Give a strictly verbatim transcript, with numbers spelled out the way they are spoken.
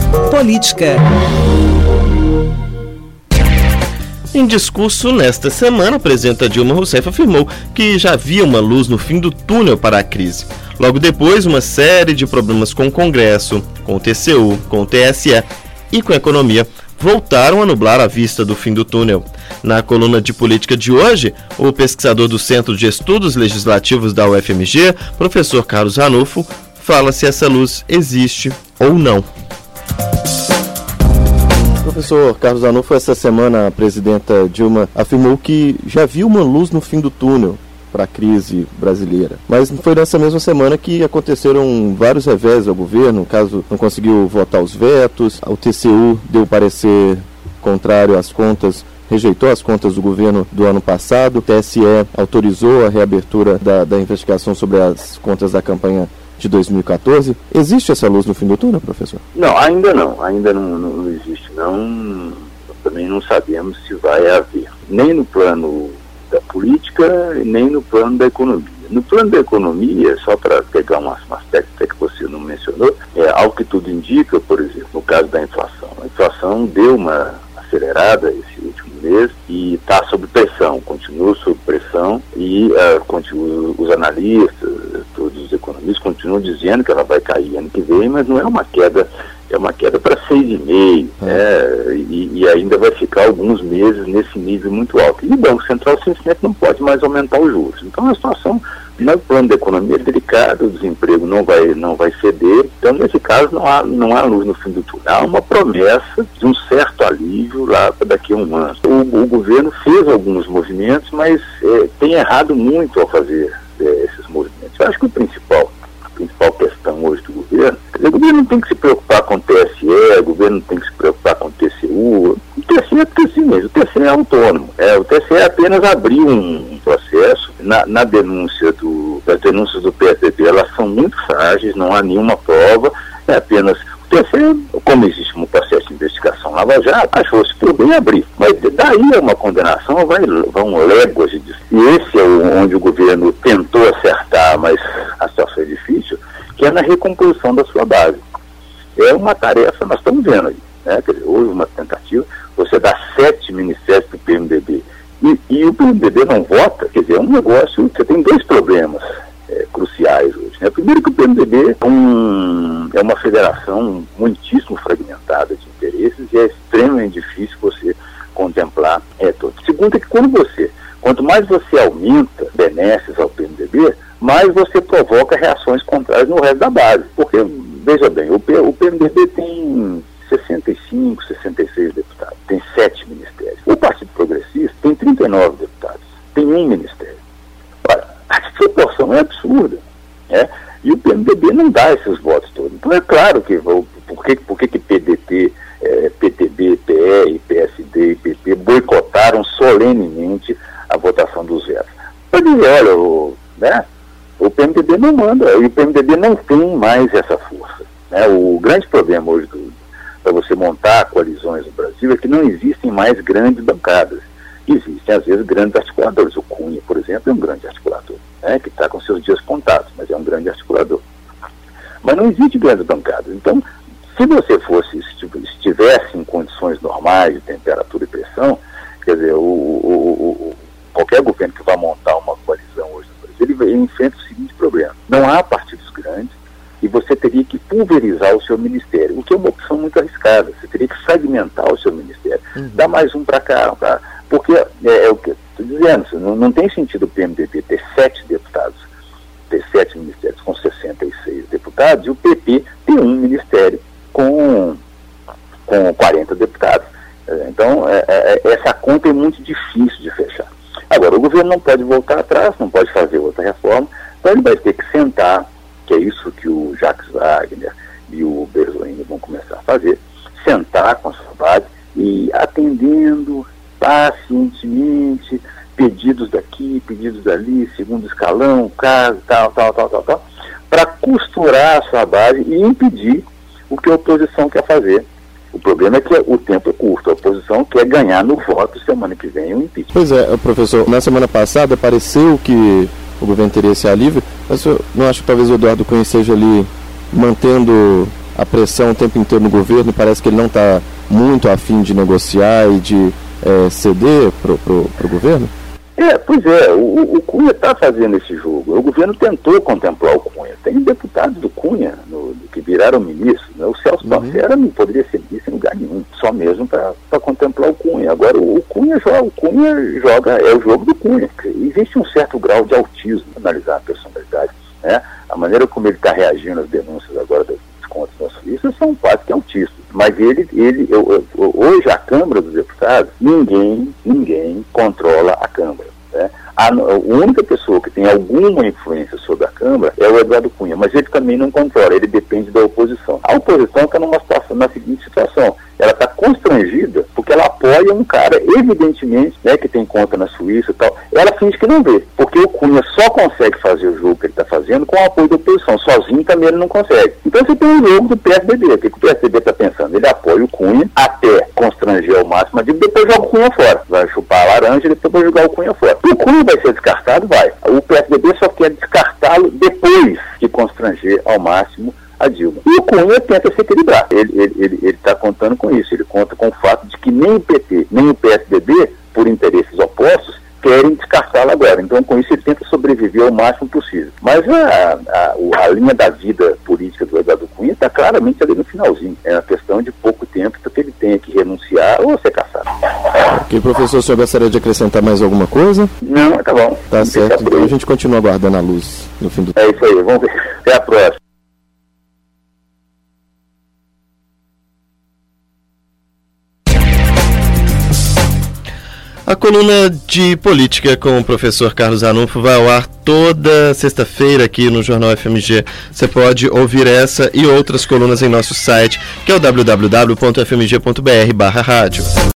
Política. Em discurso nesta semana, a presidenta Dilma Rousseff afirmou que já havia uma luz no fim do túnel para a crise. Logo depois, uma série de problemas com o Congresso, com o T C U, com o T S E e com a economia voltaram a nublar a vista do fim do túnel. Na coluna de política de hoje, o pesquisador do Centro de Estudos Legislativos da U F M G, professor Carlos Ranulfo, fala se essa luz existe ou não. Professor Carlos Ranulfo, essa semana a presidenta Dilma afirmou que já viu uma luz no fim do túnel para a crise brasileira. Mas foi nessa mesma semana que aconteceram vários revés ao governo, caso não conseguiu votar os vetos, o T C U deu parecer contrário às contas, rejeitou as contas do governo do ano passado, o T S E autorizou a reabertura da, da investigação sobre as contas da campanha de dois mil e quatorze. Existe essa luz no fim do túnel, professor? Não, ainda não, ainda não, não existe não, também não sabemos se vai haver, nem no plano da política, nem no plano da economia. No plano da economia, só para pegar um aspecto que você não mencionou, é algo que tudo indica, por exemplo, no caso da inflação. A inflação deu uma acelerada esse último mês e está sob pressão, continua sob pressão e uh, continua, os analistas, todos os economistas continuam dizendo que ela vai cair ano que vem, mas não é uma queda, é uma queda para seis vírgula cinco, né? e, e ainda vai ficar alguns meses nesse nível muito alto. E o Banco Central simplesmente não pode mais aumentar os juros. Então a situação no plano da economia é delicada, o desemprego não vai, não vai ceder, então nesse caso não há, não há luz no fim do túnel. Há uma promessa de um certo alívio lá para daqui a um ano. O, o governo fez alguns movimentos, mas é, tem errado muito ao fazer é, esses movimentos. Eu acho que o principal, a principal questão hoje do governo, o governo não tem que se preocupar com o T S E, o governo não tem que se preocupar com o T C U. O T C E é porque assim mesmo, o T C E é autônomo. É, o T C E apenas abriu um processo na, na denúncia do, das denúncias do P S D B, elas são muito frágeis, não há nenhuma prova, é apenas o T C E, como existe um processo de investigação Lava Jato, achou-se por bem abrir. Mas daí é uma condenação, vai, vão léguas de distância. E esse é o, onde o governo tentou acertar, mas a situação é difícil, que é na recomposição da sua base. É uma tarefa, nós estamos vendo aí, né? Quer dizer, houve uma tentativa, você dá sete ministérios para o P M D B e, e o P M D B não vota, quer dizer, é um negócio, você tem dois problemas é, cruciais hoje, né? Primeiro que o P M D B é, um, é uma federação muitíssimo fragmentada de interesses e é extremamente difícil você contemplar é, todo. Segundo é que quando você, quanto mais você aumenta benesses ao P M D B, mais você provoca reações contrárias no resto da base. Porque, veja bem, o, P, o P M D B tem sessenta e cinco, sessenta e seis deputados, tem sete ministérios. O Partido Progressista tem trinta e nove deputados, tem um ministério. Olha, a proporção é absurda, né? E o P M D B não dá esses votos todos. Então é claro que, por que, por que, que P D T, é, P T B, P R, P S D e P P boicotaram solenemente a votação dos vetos? Para dizer, olha, o, né? O P M D B não manda, e o P M D B não tem mais essa força, né? O grande problema hoje para você montar coalizões no Brasil é que não existem mais grandes bancadas. Existem, às vezes, grandes articuladores. O Cunha, por exemplo, é um grande articulador, né? Que está com seus dias contados, mas é um grande articulador. Mas não existe grandes bancadas. Então, se você fosse, estivesse em condições normais de temperatura e pressão, quer dizer, o, o, o, qualquer governo que vá montar uma coalizão hoje, ele enfrenta o seguinte problema: não há partidos grandes e você teria que pulverizar o seu ministério, o que é uma opção muito arriscada. Você teria que segmentar o seu ministério, uhum. dar mais um para cá, pra, porque é, é o que eu estou dizendo, não, não tem sentido o P M D B ter sete deputados, ter sete ministérios com sessenta e seis deputados, e o P P ter um ministério com, com quarenta deputados. Então, é, é, essa conta é muito difícil de fechar. Agora, o governo não pode voltar atrás, não pode fazer outra reforma, então ele vai ter que sentar, que é isso que o Jacques Wagner e o Berzoini vão começar a fazer, sentar com a sua base e atendendo pacientemente pedidos daqui, pedidos dali, segundo escalão, caso, tal, tal, tal, tal, tal, para costurar a sua base e impedir o que a oposição quer fazer. O problema é que o tempo é curto, a oposição quer ganhar no voto semana que vem o impeachment. Pois é, professor, na semana passada pareceu que o governo teria esse alívio, mas eu não acho que talvez o Eduardo Cunha esteja ali mantendo a pressão o tempo inteiro no governo e parece que ele não está muito afim de negociar e de é, ceder para o governo? É, pois é, o, o Cunha está fazendo esse jogo. O governo tentou contemplar o Cunha. Tem deputados do Cunha no, que viraram ministros. Né? O Celso Pancera uhum. não poderia ser ministro em lugar nenhum, só mesmo para contemplar o Cunha. Agora, o, o, Cunha joga, o Cunha joga, é o jogo do Cunha. Existe um certo grau de autismo para analisar a personalidade. Né? A maneira como ele está reagindo às denúncias agora dos contos nacionalistas são quase que autistas. Mas ele, ele eu, eu, hoje a Câmara dos Deputados, ninguém, ninguém controla a Câmara. Né? A, a única pessoa que tem alguma influência sobre a Câmara é o Eduardo Cunha, mas ele também não controla, ele depende da oposição. A oposição está numa situação, na seguinte situação, ela está constrangida porque ela apoia um cara, evidentemente, né, que tem conta na Suíça e tal, ela finge que não vê, porque o Cunha só consegue fazer o jogo que ele está fazendo com o apoio da oposição, sozinho também ele não consegue. Então você tem o jogo do P S D B, o que, que o P S D B está pensando? Ele apoia o Cunha até constranger ao máximo, mas depois joga o Cunha fora, vai chupar a laranja e depois vai jogar o Cunha fora. O Cunha vai ser descartado? Vai. O P S D B só quer descartá-lo depois de constranger ao máximo a Dilma. E o Cunha tenta se equilibrar. Ele está contando com isso. Ele conta com o fato de que nem o P T, nem o P S D B, por interesses opostos, querem descartá-lo agora. Então, com isso, ele tenta sobreviver ao máximo possível. Mas a, a, a linha da vida política do Eduardo Cunha está claramente ali no finalzinho. É uma questão de pouco tempo para que ele tenha que renunciar ou ser cassado. Ok, professor, o senhor gostaria de acrescentar mais alguma coisa? Não, tá bom. Tá certo. Então a gente continua aguardando a luz no fim do... É isso aí. Vamos ver. Até a próxima. A coluna de política com o professor Carlos Ranulfo vai ao ar toda sexta-feira aqui no Jornal F M G. Você pode ouvir essa e outras colunas em nosso site, que é o w w w ponto f m g ponto b r barra rádio.